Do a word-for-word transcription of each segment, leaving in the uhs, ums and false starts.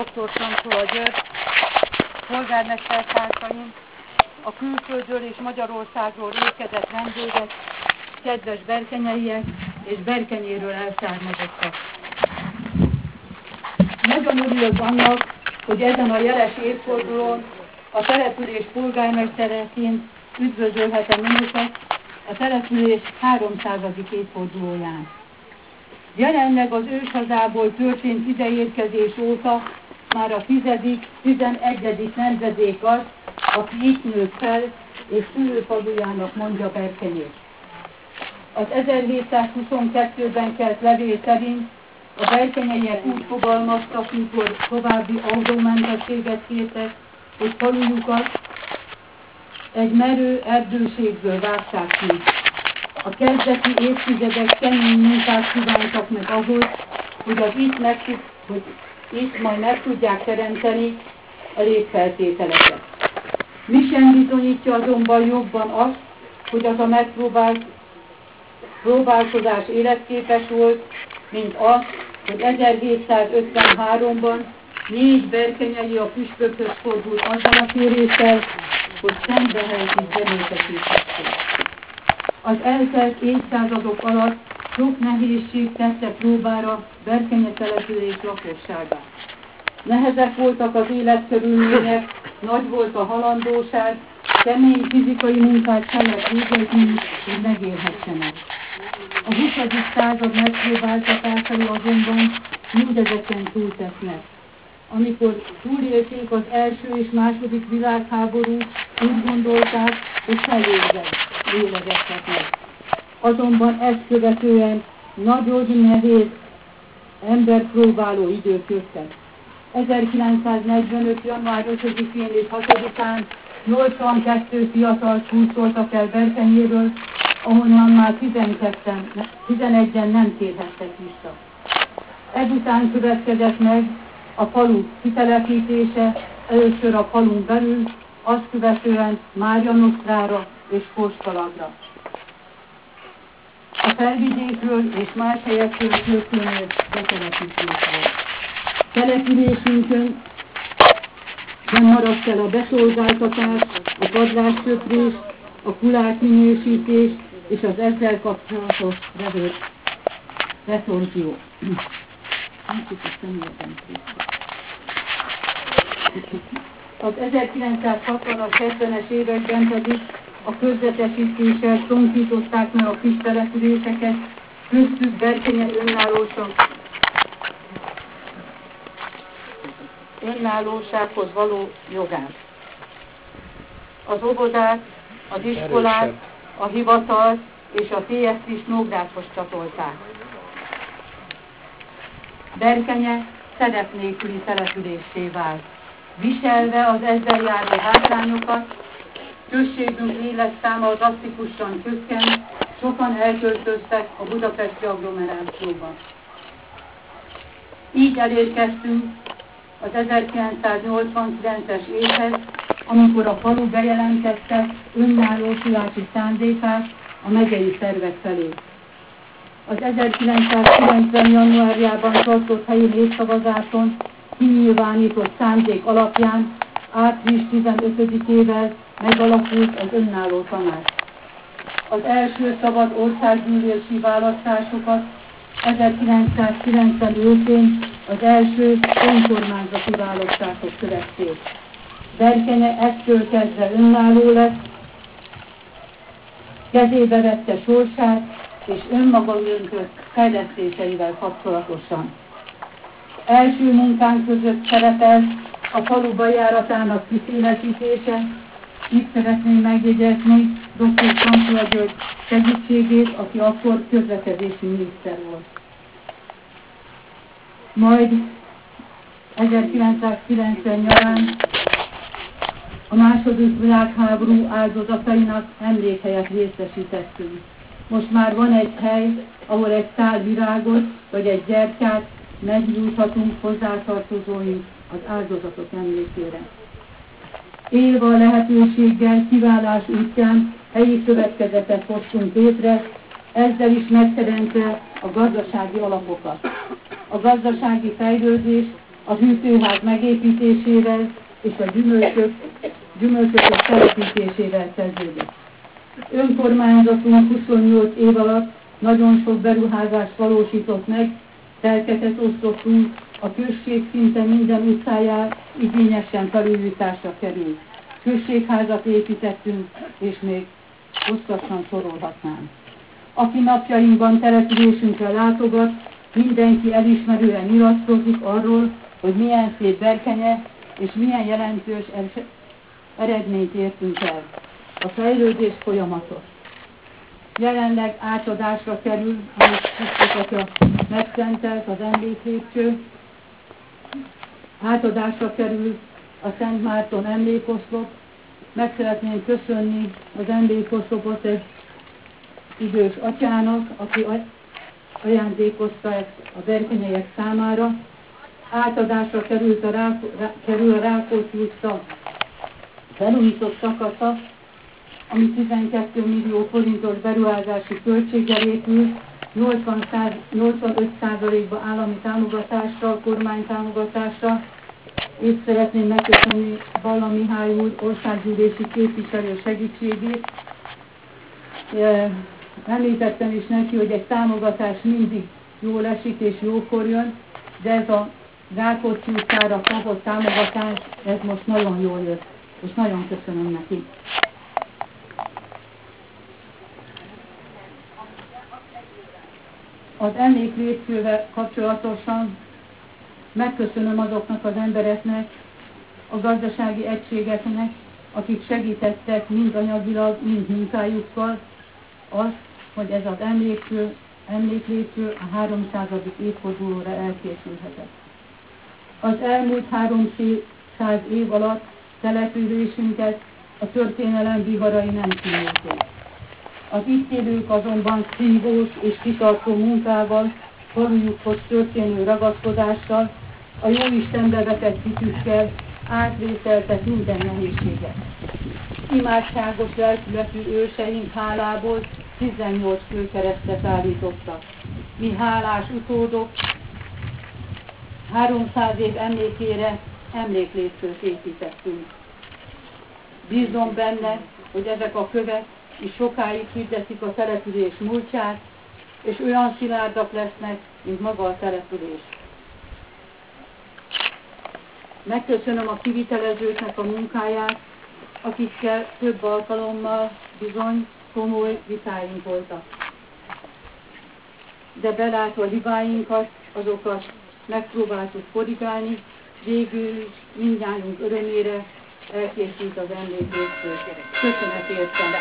doktor Sankula György, polgármestertársaim, a külföldről és Magyarországról érkezett vendégek, kedves berkenyeiek és Berkenyéről elszármazottak. Nagyon örülök annak, hogy ezen a jeles évfordulón a település polgármestereként üdvözölhetem önöket a település háromszázadik évfordulóján. Jelenleg az őshazából történt ideérkezés óta már a tizedik, tizenegyedik nemzedék az, aki itt nőtt fel, és szülőfalujának mondja Berkenyét. Az ezerhétszázhuszonkettőben kelt levél szerint a berkenyeiek úgy fogalmaztak, mikor további adómentességet kértek, hogy falujukat egy merő erdőségből vágták ki. A kezdeti évtizedek kemény munkát kívántak meg ahhoz, hogy az itt, meg, hogy itt majd meg tudják teremteni a létfeltételeket. Mi sem bizonyítja azonban jobban azt, hogy az a megpróbált próbálkozás életképes volt, mint az, hogy ezerhétszázötvenháromban négy berkenyei a püspökhöz fordult azzal a kéréssel, hogy szembehelyi zenéltetések. Az eltelt évszázadok alatt sok nehézség tette próbára Berkenye település lakosságát. Nehezek voltak az életkörülmények, nagy volt a halandóság, kemény fizikai munkát kellett végezni, hogy megélhessenek. A huszadik század megpróbáltatásai azonban mindezeken túltesznek. Amikor túlélték az első és második világháború, úgy gondolták, hogy felélegezhetnek. Azonban ezt követően nagyon nehéz emberpróbáló idők jöttek. ezerkilencszáznegyvenöt. január ötödikén és hatodikán nyolcvankettő fiatal kúszoltak el Berkenyéről, ahonnan már tizenketten, tizenegyen nem térhettek vissza. Ezután következett meg a falu kitelepítése, először a falun belül, azt követően Márianosztrára és Korstalagra. A felvidékről és más helyekről történő betelepítés volt. Településünkön nem maradt el a beszolgáltatás, a padlássöprés, a kulátminősítés és az ezzel kapcsolatos retorzió. Az ezerkilencszázhatvanas, hetvenes években pedig a közvetesítéssel csonkították meg a kis településeket, köztük Berkenye önállóság, önállósághoz való jogát. Az óvodát, az iskolát, a hivatalt és a té es is Nógrádhoz csatolták. Berkenye szerep nélküli településsé vált. Viselve az ezzel járó hátrányokat, községünk életszáma drasztikusan csökkent, sokan elköltöztek a budapesti agglomerációba. Így elérkeztünk az ezerkilencszáznyolcvankilences évhez, amikor a falu bejelentette önállósulási szándékát a megyei szervek felé. Az ezerkilencszázkilencven. januárjában tartott helyi népszavazáson kinyilvánított szándék alapján április tizenötödikével megalakult az önálló tanács. Az első szabad országgyűlési választásokat ezerkilencszázkilencven őszén az első önkormányzati választások követték. Berkenye ettől kezdve önálló lett, kezébe vette sorsát és önmaga döntött fejlesztéseivel kapcsolatosan. Első munkánk között szerepel a falu bejáratának kiszélesítése. Itt szeretném megjegyezni doktor Sankula György segítségét, aki akkor közlekedési miniszter volt. Majd ezerkilencszázkilencven nyarán a második világháború áldozatainak emlékhelyet részesítettünk. Most már van egy hely, ahol egy szál virágot vagy egy gyertyát megnyújthatunk hozzátartozóink az áldozatok emlékére. Élve a lehetőséggel kiválás útján helyi szövetkezetet hoztunk létre, ezzel is megteremtve a gazdasági alapokat. A gazdasági fejlődés a hűtőház megépítésével és a gyümölcsök, gyümölcsök telepítésével kezdődött. Önkormányzatunk huszonnyolc év alatt nagyon sok beruházást valósított meg, telkeket osztottunk, a község szinte minden utcáján igényesen felújításra került. Községházat építettünk, és még hosszasan sorolhatnám. Aki napjainkban településünkre látogat, mindenki elismerően nyilatkozik arról, hogy milyen szép Berkenye és milyen jelentős eredményt értünk el. A fejlődés folyamatos. Jelenleg átadásra kerül, amit Krisztusatya megszentelt, az emléklépcső. Átadásra kerül a Szent Márton emlékoszlop. Meg szeretném köszönni az emlékoszlopot egy idős atyának, aki ajándékozta ezt a berkenyeiek számára. Átadásra került a Rákó, rá, kerül a Rákóczi utca felújított szakasza, ami tizenkét millió forintos beruházási költséggel épül, nyolcvanöt százalékban állami támogatással, kormánytámogatásra, és szeretném megköszönni Balla Mihály úr országgyűlési képviselő segítségét. Említettem is neki, hogy egy támogatás mindig jól esik és jókor jön, de ez a Rákóczi utcára kapott támogatás, ez most nagyon jól jött, és nagyon köszönöm neki. Az emléklépcsővel kapcsolatosan megköszönöm azoknak az embereknek, a gazdasági egységeknek, akik segítettek mind anyagilag, mind munkájukkal azt, hogy ez az emléklépcső, emléklépcső a háromszázadik évfordulóra elkészülhetett. Az elmúlt háromszáz év alatt településünket a történelem viharai nem kímélték. Az itt élők azonban szívós és kitartó munkával, falujukhoz történő ragaszkodással, a Jóistenbe vetett hitükkel átvészeltek minden nehézséget. Imádságos lelkületű őseink hálából tizennyolc főkeresztet állítottak. Mi hálás utódok háromszáz év emlékére emléklépcsőt építettünk. Bízom benne, hogy ezek a kövek is sokáig hirdetik a település múltját, és olyan szilárdak lesznek, mint maga a település. Megköszönöm a kivitelezőknek a munkáját, akikkel több alkalommal bizony komoly vitáink voltak. De belátva hibáinkat, azokat megpróbáltuk korrigálni, végül mindnyájunk örömére elkészült az emléklépcső. Köszönet értem!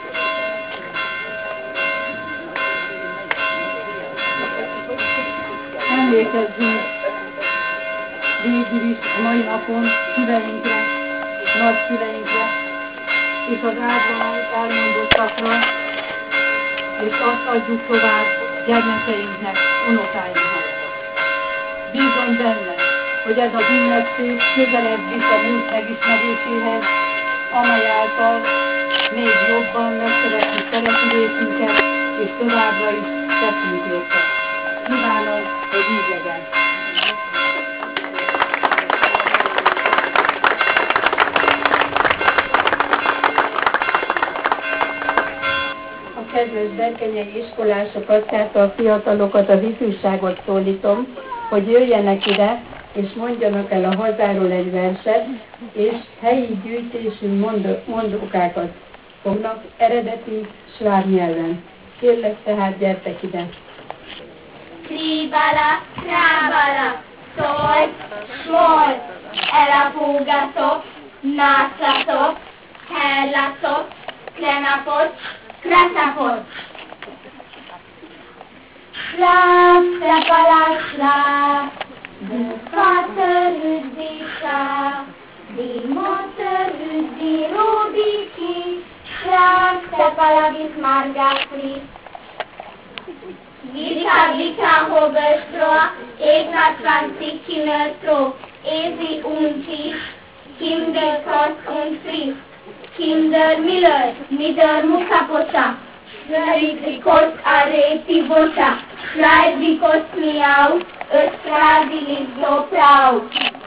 Emlékezzünk végül is a mai napon szüleinkre, nagyszüleinkre, és az általunk elmondottakra, és azt adjuk tovább gyermekeinknek, unokáinknak. Bízom benne, hogy ez a ünnepség közelebb visz a múlt megismeréséhez, amely által még jobban megszeretjük településünket, és továbbra is teszünk érte. Kívánom, hogy így legyen. A kedves berkenyei iskolásokat, tehát a fiatalokat, az ifjúságot szólítom, hogy jöjjenek ide, és mondjanak el a hazáról egy verset, és helyi gyűjtésű mondókákat fognak eredeti sláv nyelven. Kérlek tehát, gyertek ide! Kribala, krábala, szól, smol, elapógatok, nászatok, herlatok, klenapot, kraszapot. Sláv, krabala, sláv, Vaterüddi sáv, di moterüddi rubiki, sláv, krabala, margafri. Vika, vika, hobestroa, egna tvanci kimeltro, ezi unci, kim de kost und fri, kim der miller, mi der mukaposa, schneid di kost are ti bosa, schneid di kost miau, es freiwillig so braut.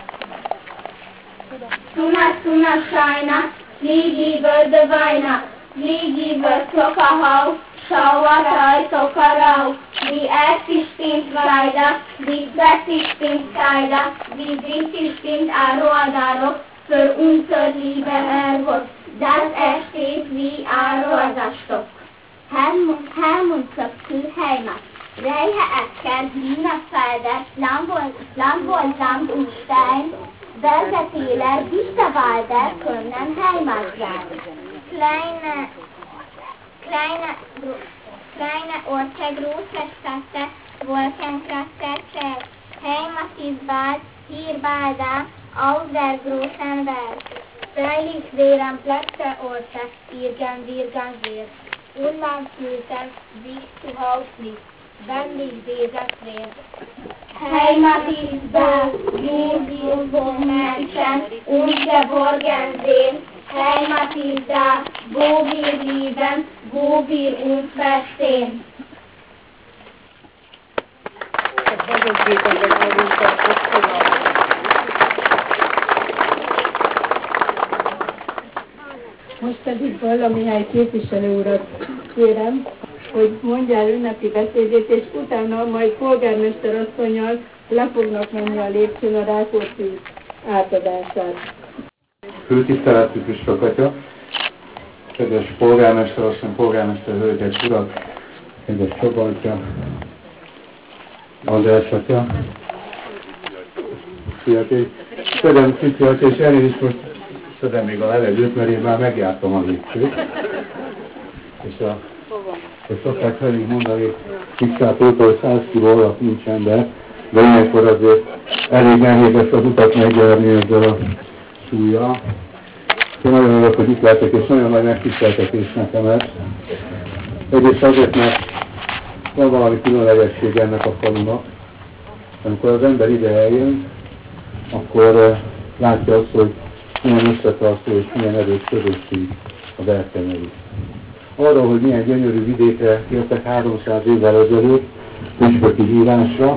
Suna, suna, scheina, flieg über de Weina, flieg über Zuckerhau, schau was euch Zuckerau. Die erste stimmt weiter, die zweite stimmt keiner, die dritte stimmt Aroadaro, für unser lieber Herrgott, dass er steht wie Aroadastock. Helmut, Helmut Köpfül Heimat, Reihe Äcker, grüne Felder, Land und, Land und Land und Stein, Berge, Täler, dichte Wälder können Heimat sein. Kleine, kleine, kleine Orte, große Städte, Wolkenkratzer, Heimat ist bald, hier bald da, auf der großen Welt. Freilich wären Plätze, Orte, irgend, irgend, wird. Und man fühlte sich zu Hause nicht, wenn nicht dieser wird. Heimat ist da, wo wir von Menschen und geborgen sind. Heimat ist da, wo wir lieben, wo wir uns verstehen. Most pedig Balla Mihály képviselő urat kérem, hogy mondja el ünnepi beszédét, és utána majd polgármester asszonnyal le fognak menni a lépcsőn a Rákóczi átadását. Főtiszteletű Püspök atya, kedves polgármester asszony, polgármester hölgyek, urak, kedves Csaba atya, András atya, fiaték, szedem Cici atya, és elnézést most szedem még a levegőt, mert én már megjártam a lépcsőt. És a, és szokták felé mondani, Kikszától, hogy száz kiló alatt nincs ember, de ilyenkor azért elég nehéz ezt az utat megjárni ezzel a súllyal. Én nagyon örülök, hogy itt lehetek, és nagyon nagy megtiszteltetés nekem ez. Egyrészt azért, mert van valami különlegesség ennek a falunak. Amikor az ember ide eljön, akkor látja azt, hogy milyen összetartó és milyen erős közösség a Berkenyei. Arra, hogy milyen gyönyörű vidékre jöttek háromszáz évvel ezelőtt püspöki hívásra,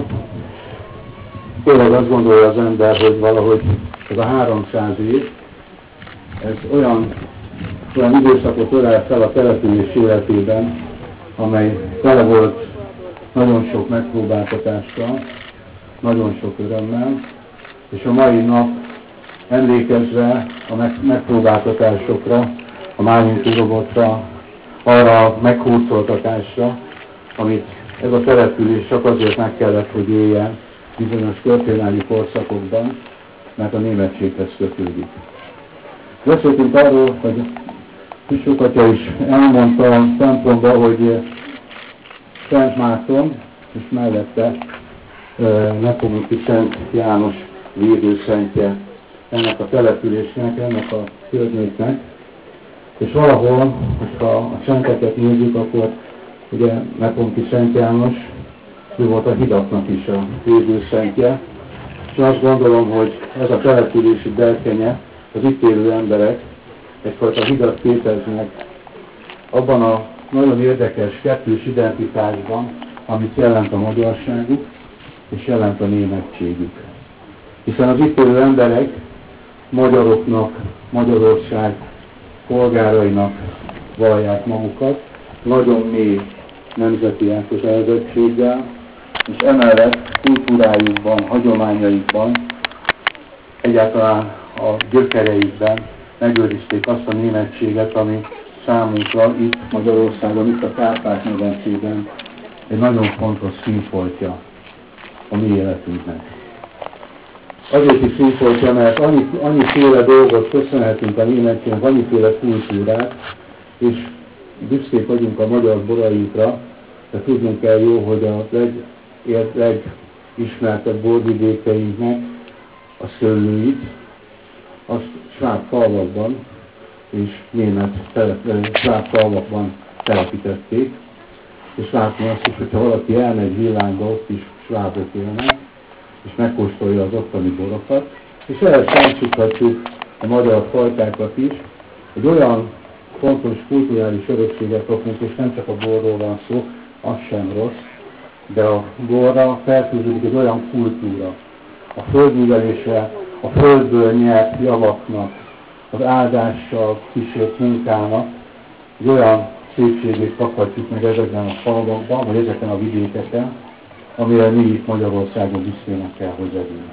tényleg azt gondolja az ember, hogy valahogy ez a háromszáz év, ez olyan, olyan időszakot ölel fel a település életében, amely tele volt nagyon sok megpróbáltatással, nagyon sok örömmel, és a mai nap emlékezve a megpróbáltatásokra, a mányunti robotra, arra a meghurcoltatásra, amit ez a település csak azért meg kellett, hogy éljen bizonyos történelmi korszakokban, mert a németséghez kötődik. Beszéltünk arról, hogy Püspök atya is elmondta a templomba, hogy Szent Márton, és mellette Nepomuki Szent János védőszentje ennek a településnek, ennek a környéknek. És valahol, hogyha a szenteket nézzük, akkor ugye Nepomuki Szent János, ő volt a hidaknak is a védőszentje. És azt gondolom, hogy ez a települési Berkenye, az itt élő emberek egyfajta hidat képeznek abban a nagyon érdekes kettős identitásban, amit jelent a magyarságuk, és jelent a németségük. Hiszen az itt élő emberek magyaroknak, Magyarország polgárainak vallják magukat, nagyon mély nemzeti elkötelezettséggel, és emellett kultúrájukban, hagyományaikban, egyáltalán a gyökereikben megőrizték azt a németséget, ami számunkra itt Magyarországon, itt a Kárpát-medencében egy nagyon fontos színfoltja a mi életünknek. Azért is színfoltja, mert annyi, annyiféle dolgot köszönhetünk a németségnek, annyiféle kultúrát, és büszkék vagyunk a magyar borainkra, de tudnunk kell jó, hogy a leg, legismertebb borvidékeinknek a szőlőit, azt sváb falvakban és német sváb falvakban telepítették, és látni azt is, hogyha valaki elmegy világba, ott is svábok élnek, és megkóstolja az ottani borokat, és ehhez tárcsíthatjuk a magyar fajtákat is, egy olyan fontos kulturális örökséget kapunk, és nem csak a borról van szó, az sem rossz, de a borra felfűződik egy olyan kultúra, a földművelésre, a földből nyert javaknak, az áldással kísért munkának, egy olyan szépségét kaphatjuk meg ezekben a falvakban, vagy ezeken a vidékeken, amire mi itt Magyarországon büszkének kell, hogy legyünk.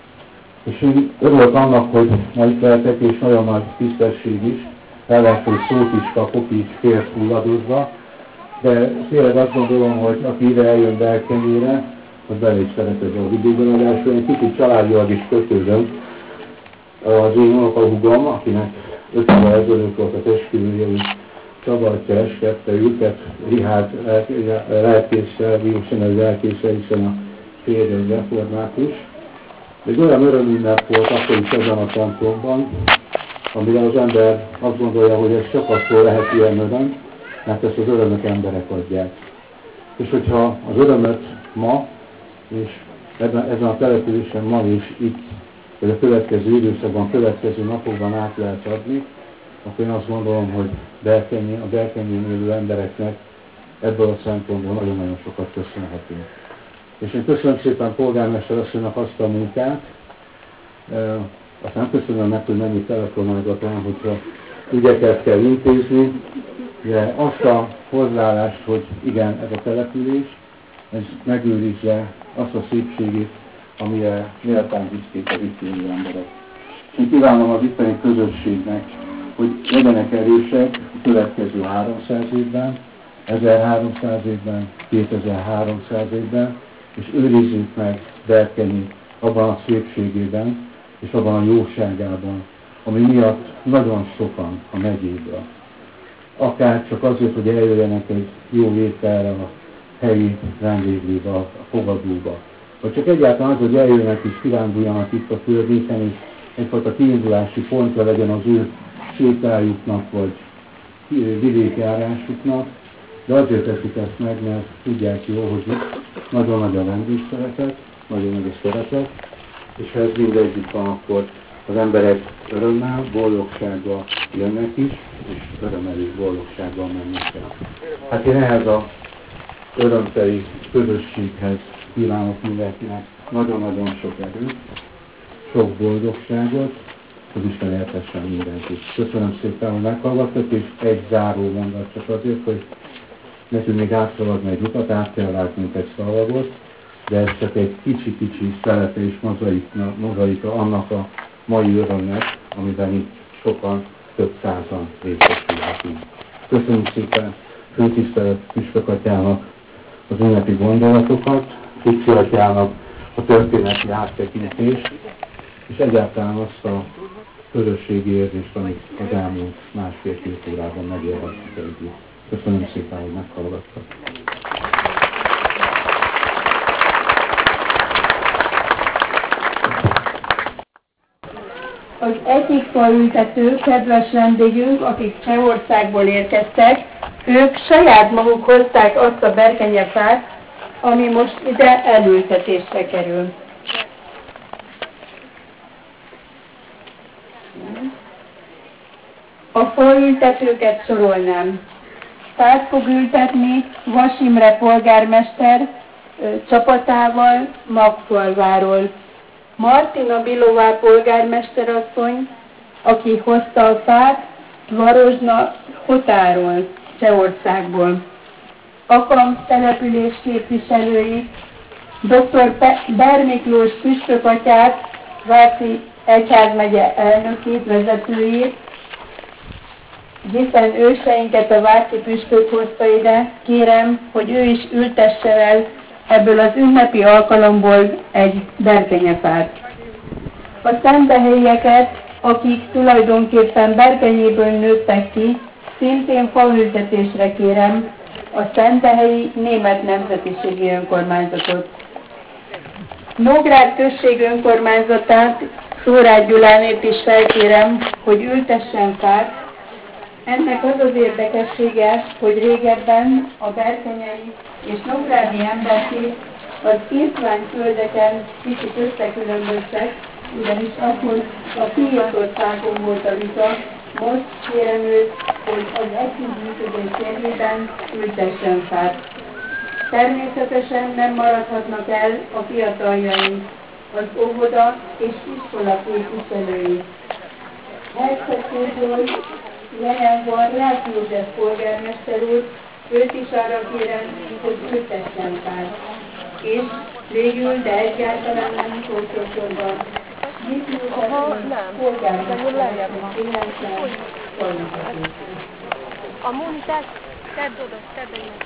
És én örülök annak, hogy ma itt lehetek, és nagyon nagy tisztesség is, ráadásul szót is kapok, így félfulladozva, de tényleg azt gondolom, hogy aki ide eljön Berkenyére, az bele is szeretett a vidékben, ráadásul én kicsit családilag is kötődöm. Az én unokahúgom, akinek öt évvel ezelőtt volt az esküvője, úgy csavartja eskette őket, Rihárd lelkéssel, Vilsenei lelkéssel, hiszen a férje egy református. Egy olyan örömünnep volt akkor is ezen a templomban, amire az ember azt gondolja, hogy ez csak akkor lehet ilyen öröm, mert ezt az örömöt emberek adják. És hogyha az örömöt ma, és ezen, ezen a településen ma és itt, vagy a következő időszakban, következő napokban át lehet adni, akkor én azt gondolom, hogy Berkenyi, a Berkenyén élő embereknek ebből a szempontból nagyon-nagyon sokat köszönhetünk. És én köszönöm szépen polgármester asszonynak azt a munkát, e, azt nem köszönöm meg, hogy mennyi telefonálgatom, hogyha ügyeket kell intézni, de azt a hozzáállást, hogy igen, ez a település, ez megőrizze azt a szépségét, amire méltán büszkék az itt élő emberek. Én kívánom az itteni közösségnek, hogy legyenek erősek a következő háromszáz évben, ezerháromszáz évben, kétezer-háromszáz évben, és őrizzük meg Berkenyit abban a szépségében, és abban a jóságában, ami miatt nagyon sokan a megyéből. Akár csak azért, hogy eljöjjenek egy jó ételre a helyi vendéglébe, a fogadóba. Vagy csak egyáltalán az, hogy eljöjjenek és kiránduljanak itt a környéken, és egyfajta kiindulási pontja legyen az ő sétájuknak, vagy vidékjárásuknak, de azért teszik ezt meg, mert tudják jó, hogy itt nagyon nagy a vendégszeretet, nagyon nagy a szeretet, és ha ez mindegyik van, akkor az emberek örömmel, boldogsággal jönnek is, és örömmel és boldogsággal mennek el. Hát én ehhez a örömteli közösséghez kívánok mindenkinek nagyon-nagyon sok erőt, sok boldogságot, hogy Isten eltessen mindenkit. Köszönöm szépen, hogy meghallgattak, és egy záró mondat csak azért, hogy nekünk még átszaladni egy utat, át kell látnunk egy szalagot, de ez csak egy kicsi-kicsi szelete és mozaika, mozaika annak a mai örömnek, amiben itt sokan, több százan részesülhetünk. Köszönjük szépen főtisztelet Püspökatyának az ünnepi gondolatokat, Püspökatyának a történeti áttekintést, és egyáltalán azt a közösségi érzést, amit az elmúlt másfél-két órában megélhettük együtt. Köszönöm szépen, hogy meghallgattak. Az egyik faültető, kedves vendégünk, akik Csehországból érkeztek, ők saját maguk hozták azt a berkenyefát, ami most ide elültetésre kerül. A faültetőket sorolnám. Fát fog ültetni Vas Imre polgármester ö, csapatával Magfalváról. Martina Bilová polgármesterasszony, aki hozta a fát Varozsna Hotáról, Csehországból. Akam település képviselői, dr. Ber Miklós püspökatyát, Váci egyházmegye elnökét, vezetőjét, hiszen őseinket a váci püspök hozta ide, kérem, hogy ő is ültesse el ebből az ünnepi alkalomból egy berkenyefát. A szentehelyeket, akik tulajdonképpen Berkenyéből nőttek ki, szintén faültetésre kérem a Szentehelyi Német Nemzetiségi Önkormányzatot. Nógrád község önkormányzatát, Szórád Gyulánét is felkérem, hogy ültessen fát. Ennek az az érdekessége, hogy régebben a berkenyei és nógrádi emberké az írtványföldeken kicsit összekülönböztek, ugyanis akkor a Fiatországon volt a vita. Most kérem őt, hogy az együttműködés érvében ültessen fát. Természetesen nem maradhatnak el a fiataljaink, az óvoda és iskola képviselői. Hercegkúrról jelen van Rácz József polgármester úr, őt is arra kérem, hogy ültessen fel. És végül, de egyáltalán nem utolsó sorban, Gyik József polgármester kilencven. Amúgy, tedd oda, tedd oda.